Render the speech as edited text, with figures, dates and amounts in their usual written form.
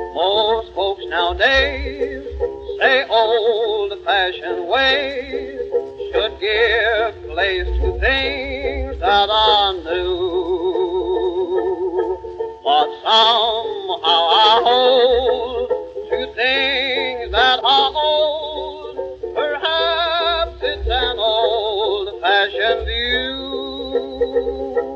Most folks nowadays say old-fashioned ways should give place to things that are new. But somehow I hold to things that are old. Perhaps it's an old-fashioned view.